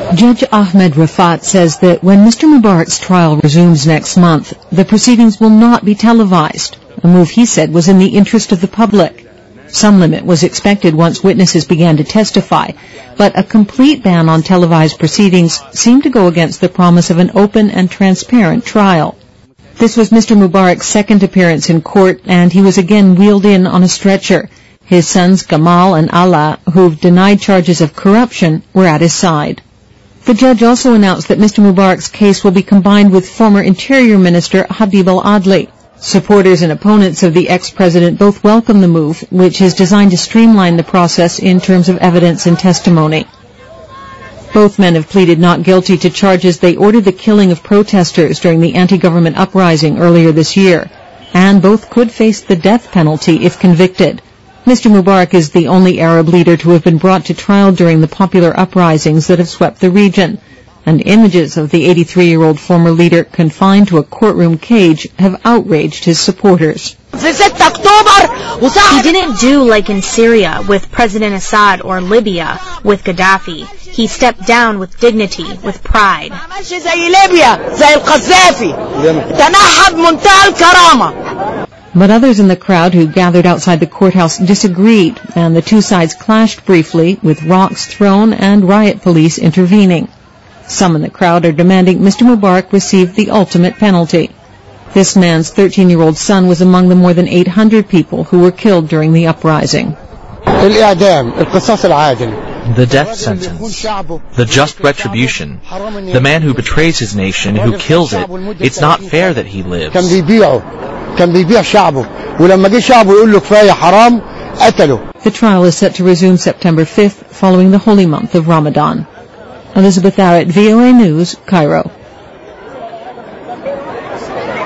Judge Ahmed Rafat says that when Mr. Mubarak's trial resumes next month, the proceedings will not be televised, a move he said was in the interest of the public. Some limit was expected once witnesses began to testify, but a complete ban on televised proceedings seemed to go against the promise of an open and transparent trial. This was Mr. Mubarak's second appearance in court, and he was again wheeled in on a stretcher. His sons Gamal and Ala, who've denied charges of corruption, were at his side. The judge also announced that Mr. Mubarak's case will be combined with former Interior Minister Habib al-Adli. Supporters and opponents of the ex-president both welcome the move, which is designed to streamline the process in terms of evidence and testimony. Both men have pleaded not guilty to charges they ordered the killing of protesters during the anti-government uprising earlier this year, and both could face the death penalty if convicted. Mr. Mubarak is the only Arab leader to have been brought to trial during the popular uprisings that have swept the region, and images of the 83-year-old former leader confined to a courtroom cage have outraged his supporters. He didn't do like in Syria with President Assad or Libya with Gaddafi. He stepped down with dignity, with pride. But others in the crowd who gathered outside the courthouse disagreed, and the two sides clashed briefly, with rocks thrown and riot police intervening. Some in the crowd are demanding Mr. Mubarak receive the ultimate penalty. This man's 13-year-old son was among the more than 800 people who were killed during the uprising. The death sentence, the just retribution, the man who betrays his nation, who kills it, it's not fair that he lives. The trial is set to resume September 5th, following the holy month of Ramadan. Elizabeth Arrett, VOA News, Cairo.